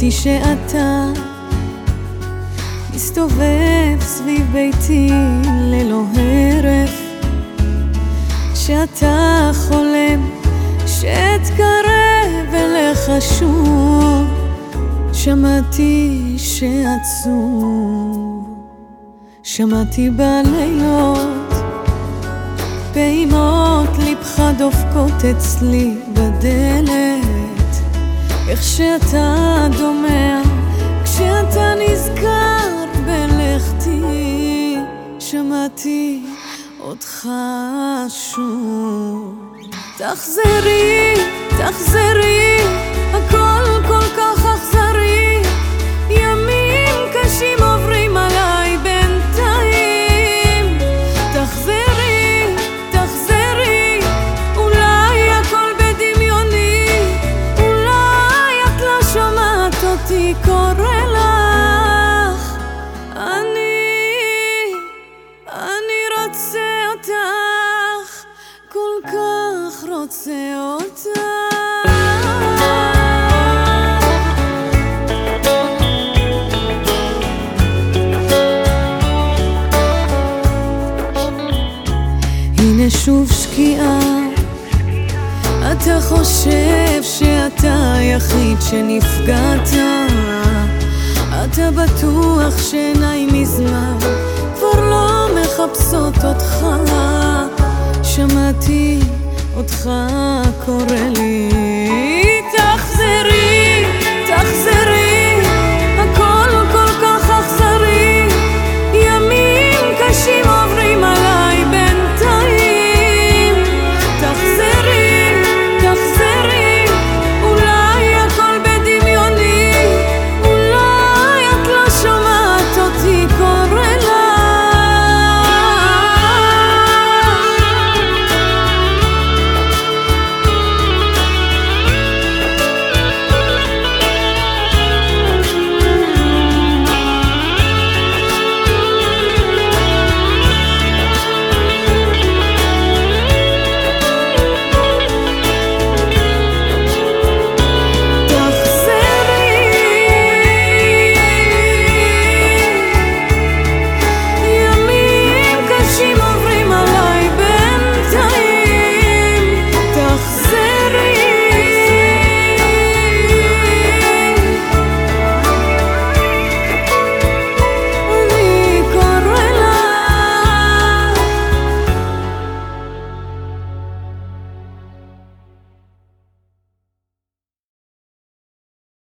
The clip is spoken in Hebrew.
שמעתי שאתה מסתובב סביב ביתי ללא הרף, שאתה חולם שתקרב אליך שוב. שמעתי שעצוב, שמעתי בלילות פעימות ליבך דופקות אצלי בדלת, איך שאתה דומע כשאתה נזכר בלכתי. שמעתי אותך שוב. תחזרי, תחזרי, הכל כל כך אכזרי, ימים קשים עוברים עליי בינתיים. תחזרי, תחזרי, אולי הכל בדמיוני, אולי את לא שומעת אותי קורא לך. אני רוצה אותך, כל כך רוצה אותך. הנה שוב שקיעה, אתה חושב שאתה היחיד שנפגעת, אתה בטוח שעיניי מזמן כבר לא מחפשות אותך. שמעתי אותך קורא לי